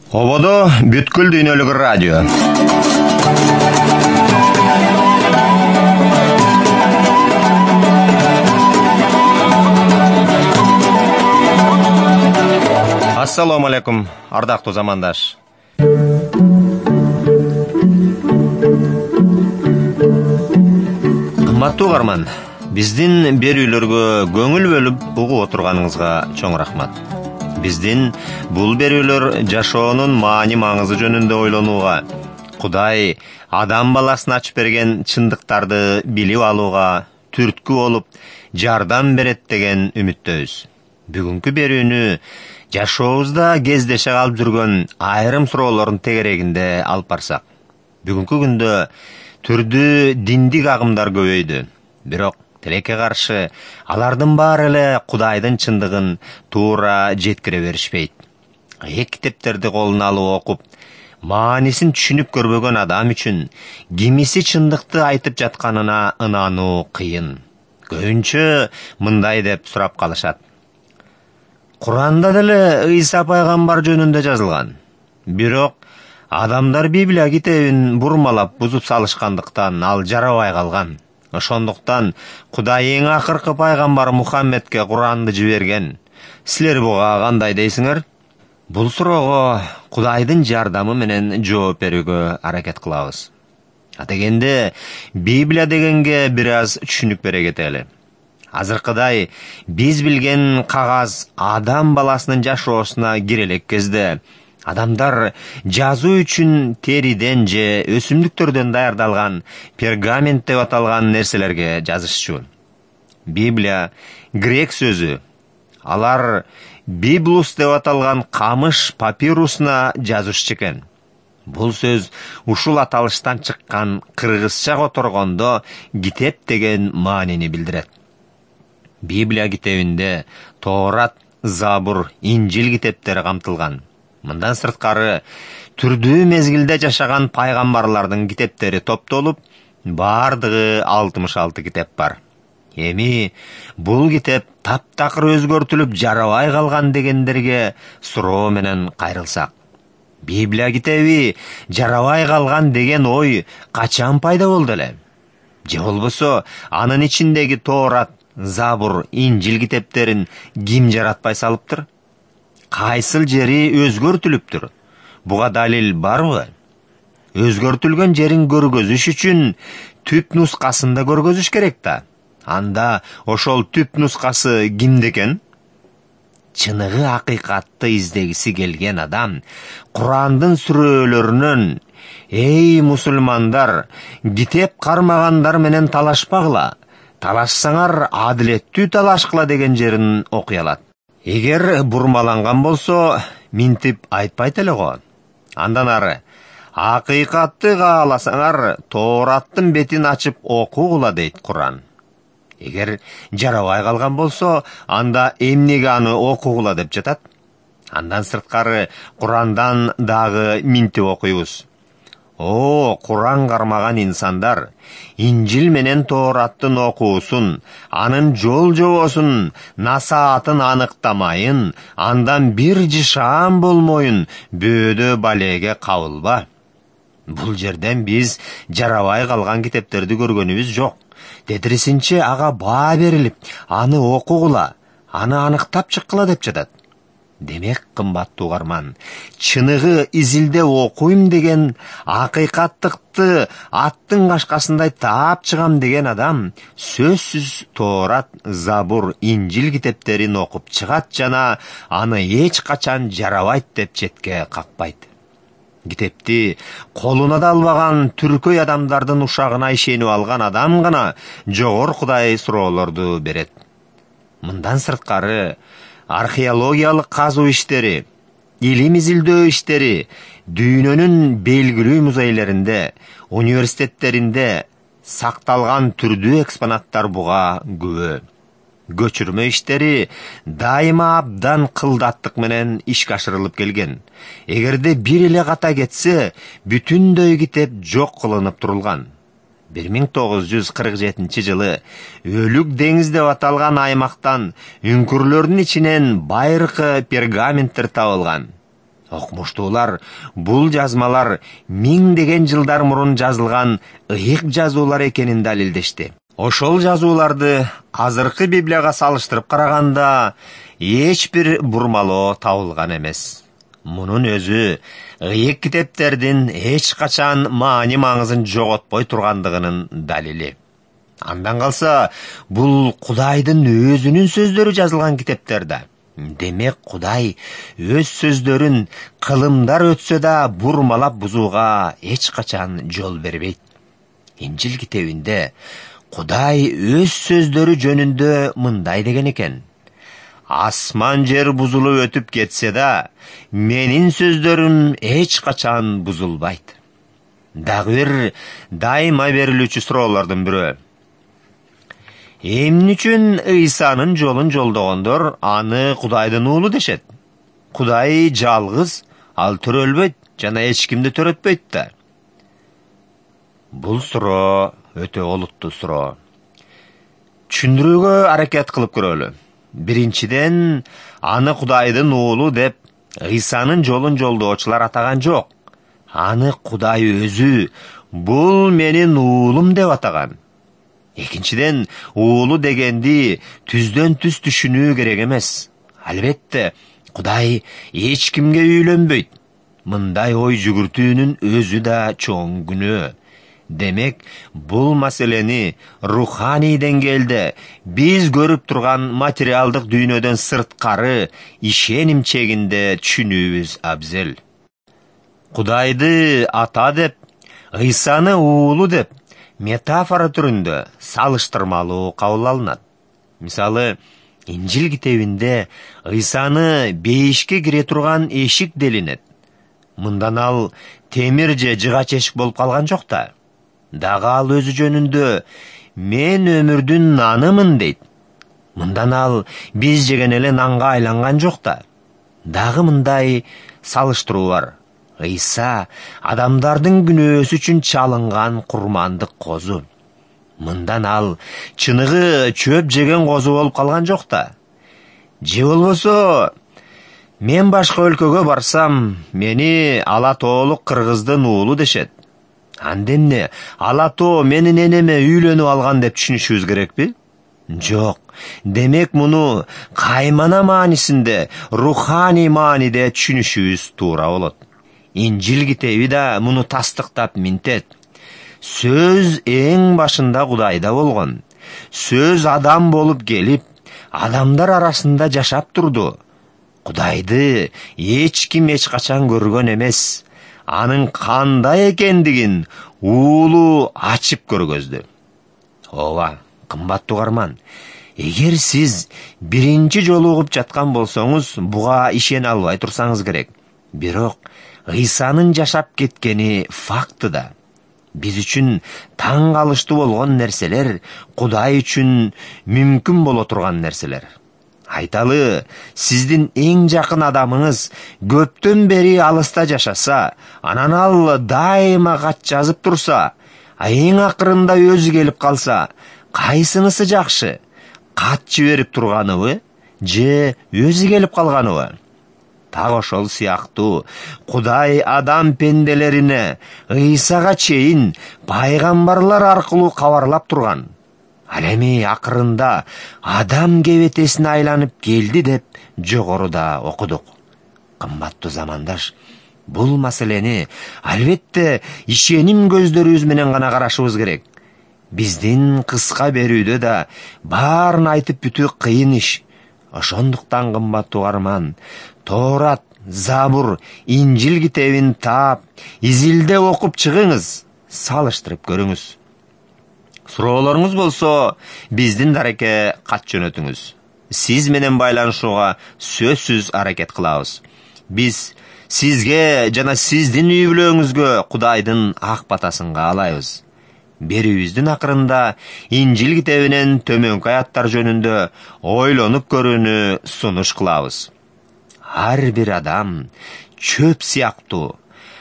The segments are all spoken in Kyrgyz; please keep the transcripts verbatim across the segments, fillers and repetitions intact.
Ободо бүткүл дүйнөлүк радио. Ассаламу алейкум, ардактуу замандаш. Кымбаттуу угарман, биздин берүүлөргө көңүл бөлүп угуп отурганыңызга чоң рахмат. Биздин бул берүүлөр жашоонун маани маңызы жөнүндө ойлонууга, Кудай адам баласына ачып берген чындыктарды билип алууга түрткү болуп, жардам берет деген үмүттөбүз. Бүгүнкү берүүнү жашообузда кездеше калып жүргөн айрым суроолордун тегерегинде алып барсак. Бүгүнкү күндө түрдүү диндик агымдар көбөйдү. Бирок тилекке каршы алардын баары эле Кудайдын чындыгын туура жеткире беришпейт. Кыйык китептерди колуна алып окуп, маанисин түшүнүп көрбөгөн адам үчүн кимиси чындыкты айтып жатканына ынануу кыйын. Көбүнчө мындай деп сурап калышат: Куранда деле Ыйса пайгамбар жөнүндө жазылган. Бирок адамдар Библия китебин бурмалап бузуп салышкандыктан ал жарабай калган. Ошондуктан Кудай эң акыркы пайгамбар Мухаммедке Куранды жиберген. Силер буга кандай дейсиңер? Бул суроого Кудайдын жардамы менен жооп берүүгө аракет кылабыз. Атегенде Библия дегенге бир аз түшүнүк бере кетели. Азыркыдай биз билген кагаз адам баласынын жашоосуна кире элек кезде адамдар жазуу үчүн териден же өсүмдүктөрдөн даярдалган пергамент деп аталган нерселерге жазышчу. Библия грек сөзү. Алар библус деп аталган камыш папирусуна жазышчу экен. Бул сөз ушул аталыштан чыккан кыргызча которгондо китеп деген маанини билдирет. Библия китебинде Тоорат, Забур, Инжил китептери камтылган. Мындан сырткары түрдүү мезгилде жашаган пайгамбарлардын китептери топтолуп, бардыгы алтымыш алты китеп бар. Эми бул китеп таптакыр өзгөртүлүп жарабай калган дегендерге суроо менен кайрылсак. Библия китеби жарабай калган деген ой качан пайда болду эле? Же болбосо анын ичиндеги Тоорат, Забур, Инжил китептерин ким жаратпай салыптыр? Кайсыл жери өзгөртүлүптүр? Буга далил барбы? Өзгөртүлгөн жерин көргөзүш үчүн түп нускасында көргөзүш керек да. Анда ошол түп нускасы кимде экен? Чыныгы акыйкатты издегиси келген адам Курандын сүрөлөрүнөн: "Эй мусулмандар, китеп кармагандар менен талашпагыла. Талашсаңар адилеттүү талашкыла" деген жерин окуй алат. Эгер бурмаланган болсо, минтип айтпайт эле го. Андан ары: "Акыйкатты кааласаңар, Тоораттын бетин ачып окугула" дейт Куран. Эгер жарабай калган болсо, анда эмнеге аны окугула деп жатат? Андан сырткары Курандан дагы минтип окуйбуз. О, Куран кармаган инсандар, Инжил менен Тоораттын окуусун, анын жол жобосун, насаатын аныктамайын, андан бир жышаан болмоюн бөөдө балеге кабылба. Бул жерден биз жарабай калган китептерди көргөнүбүз жок. Тетирисинче ага баа берилип, аны окугула, аны аныктап чыккыла деп жатат. Демек, кымбаттуу угарман, чыныгы изилде окуйм деген, акыйкаттыкты аттын кашкасындай таап чыгам деген адам сөзсүз Тоорат, Забур, Инжил китептерин окуп чыгат жана аны эч качан жарабайт деп четке какпайт. Китепти колуна да албаган түркөй адамдардын ушагына ишенип алган адам гана жогоркудай суроолорду берет. Мындан сырткары археологиялык казуу иштери, илим изилдөө иштери дүйнөнүн белгилүү музейлеринде, университеттеринде сакталган түрдүү экспонаттар буга күбө. Көчүрмө иштери дайыма абдан кылдаттык менен ишке ашырылып келген. Эгерде бир эле ката кетсе, бүтүндөй китеп жок кылынып турулган. бир миң тогуз жүз кырк жетинчи жылы Өлүк деңиз деп аталган аймактан үңкүрлөрдүн ичинен байыркы пергаменттер табылган. Окмуштуулар бул жазмалар миңдеген жылдар мурун жазылган ыйык жазуулар экенин далилдешти. Ошол жазууларды азыркы Библияга салыштырып караганда эч бир бурмалоо табылган эмес. Мунун өзү ыйык китептердин эч качан маани маңызын жоготпой тургандыгынын далили. Андан калса, бул Кудайдын өзүнүн сөздөрү жазылган китептер да. Демек Кудай өз сөздөрүн кылымдар өтсө да бурмалап бузууга эч качан жол бербейт. Инжил китебинде Кудай өз сөздөрү жөнүндө мындай деген экен: Асман жер бузулуп өтүп кетсе да, менин сөздөрүм эч качан бузулбайт. Дагы бир дайыма берилүүчү суроолордун бирөө: эмне үчүн Ыйсанын жолун жолдогондор аны Кудайдын уулу дешет? Кудай жалгыз, ал төрөлбөйт жана эч кимди төрөтпөйт да. Бул суроо өтө олуттуу суроо. Түшүндүрүүгө аракет кылып көрөлү. Биринчиден, аны Кудайдын уулу деп Ыйсанын жолун жолдоочулар атаган жок. Аны Кудай өзү бул менин уулум деп атаган. Экинчиден, уулу дегенди түздөн түз түшүнүү керек эмес. Албетте, Кудай эч кимге үйлөнбөйт. Мындай ой жүгүртүүнүн өзү да чоң күнөө. Демек, бул маселени руханий деңгээлде биз көрүп турган материалдык дүйнөдөн сырткары ишеним чегинде түшүнүүбүз абзел. Кудайды ата деп, Ыйсаны уулу деп метафора түрүндө салыштырмалуу кабыл алынат. Мисалы, Инжил китебинде Ыйсаны бейишке кире турган эшик делинет. Мындан ал темир же жыгач эшик болуп калган жок да. Дагы ал өзү жөнүндө мен өмүрдүн нанымын дейт. Мындан ал биз жеген эле нанга айланган жок да. Дагы мындай салыштыруу бар: Ыйса адамдардын күнөөсү үчүн чалынган курмандык козу. Мындан ал чыныгы чөп жеген козу болуп калган жок да. Же болбосо, мен башка өлкөгө барсам, мени Алатоолук кыргыздын уулу дешет. Андемне Алатоо менин энеме үйлөнүп алган деп түшүнүшүбүз керекпи? Жок. Демек муну каймана маанисинде, руханий мааниде түшүнүшүбүз туура болот. Инжил китеби да муну тастыктап минтет. Сөз эң башында Кудайда болгон. Сөз адам болуп келип, адамдар арасында жашап турду. Кудайды эч ким эч качан көргөн эмес. Анын кандай экендигин уулу ачып көргөздү. Ооба, кымбаттуу угарман, эгер сиз биринчи жолу угуп жаткан болсоңуз, буга ишене албай турсаңыз керек. Бирок Ыйсанын жашап кеткени факты да. Биз үчүн таң калыштуу болгон нерселер Кудай үчүн мүмкүн боло турган нерселер. Айталы, сиздин эң жакын адамыңыз көптөн бери алыста жашаса, анан ал дайыма кат жазып турса, а эң акырында өзү келип калса, кайсынысы жакшы? Кат жиберип турганыбы, же өзү келип калганыбы? Так ошол сыяктуу Кудай адам пенделерине Ыйсага чейин пайгамбарлар аркылуу кабарлап турган. Ал эми акырында адам кебетесине айланып келди деп жогоруда окудук. Кымбаттуу замандаш, бул маселени албетте ишеним көздөрүбүз менен гана карашыбыз керек. Биздин кыска берүүдө да баарын айтып бүтүү кыйын иш. Ошондуктан кымбаттуу угарман, Торат, Забур, Инжил китебин таап, изилдеп окуп чыгыңыз, салыштырып көрүңүз. Суроолоруңуз болсо, биздин дарекке кат жөнөтүңүз. Сиз менен байланышууга сөзсүз аракет кылабыз. Биз сизге жана сиздин үй бүлөңүзгө Кудайдын ак батасын каалайбыз. Берүүбүздүн акырында Инжил китебинен төмөнкү аяттар жөнүндө ойлонуп көрүүнү сунуш кылабыз. Ар бир адам чөп сыяктуу,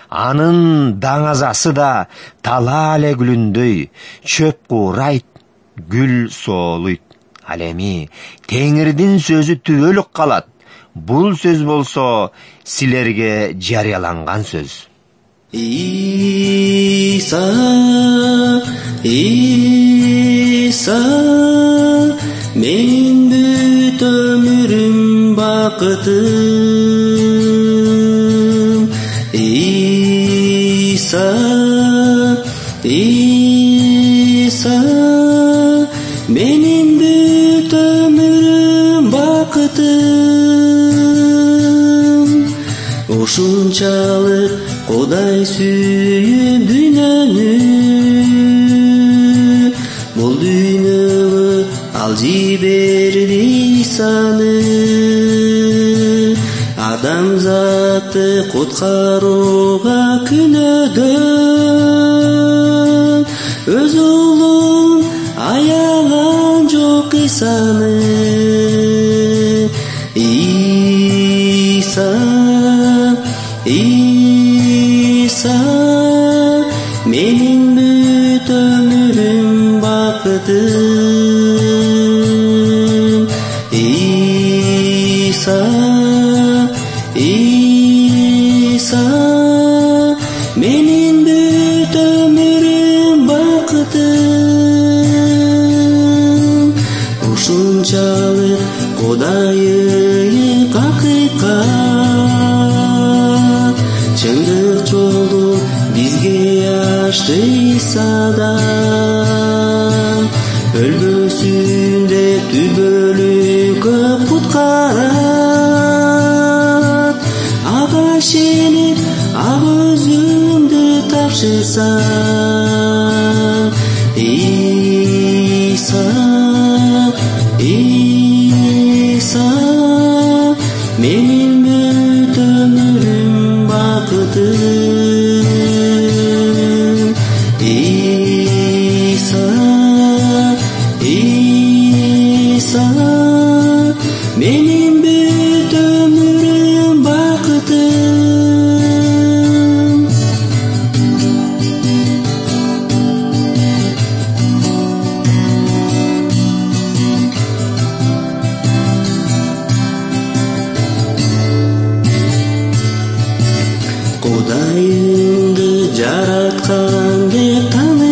анын даңазасы да талаа эле гүлүндөй, чөп куурайт, гүл соолуйт. Ал эми Теңирдин сөзү түбөлүк калат. Бул сөз болсо силерге жарыяланган сөз. İsa, İsa, menin büt ömürüm bakıtım. İsa, İsa, menin büt ömürüm bakıtım. Ушунчалык Кудай сүйүп дүйнөнү, бул дүйнөгө ал жиберди Исаны, адамзатты куткарууга күнөөдөн. Өз уулун аяган жок Исаны. Иса, İsa, menin büt ömürüm bakıtım. İsa, İsa, menin büt ömürüm bakıtım. Ушунчалык Кудайым акыйкат, чындык жолду бизге ачты Исадан. Өлбөсүн деп түбөлүккө куткарат, ага ишенип ак өзүңдү тапшырсаң. Иса, İsa, menin büt ömürüm bakıtım. İsa, İsa, menin büt ömürüm bakıtım. Kudayыңды жараткан деп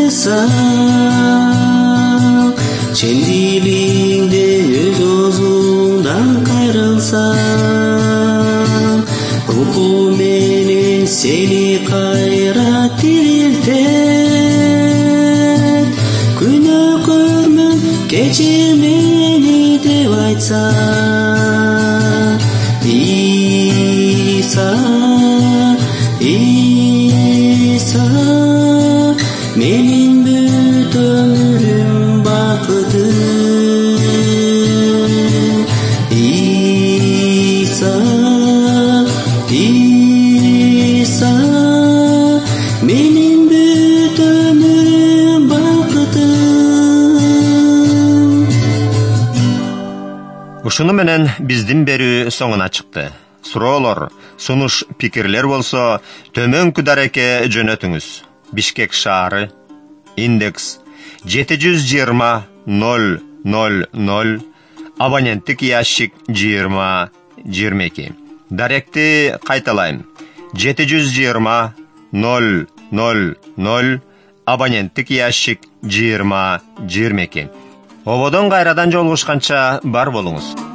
таанысаң, чын дилиңден өз озуңдан кайрылсаң, руху менен сени кайра тирилтет. Күнөөкөрмөн кечир мени деп айтсаң. İsa, İsa, menin büt ömürüm bakıtım. İsa, İsa, menin büt ömürüm bakıtım. Ушуну менен биздин берүү соңуна чыкты. Суроолор, сунуш пикирлер болсо төмөнкү дарекке жөнөтүңүз. Бишкек шаары, индекс жети жүз жыйырма ноль ноль ноль, абоненттик ящик жыйырма жыйырма эки. Даректи кайталайм. жети жүз жыйырма ноль ноль ноль, абоненттик ящик жыйырма жыйырма эки. Ободон кайрадан жолугушканча бар болуңуз.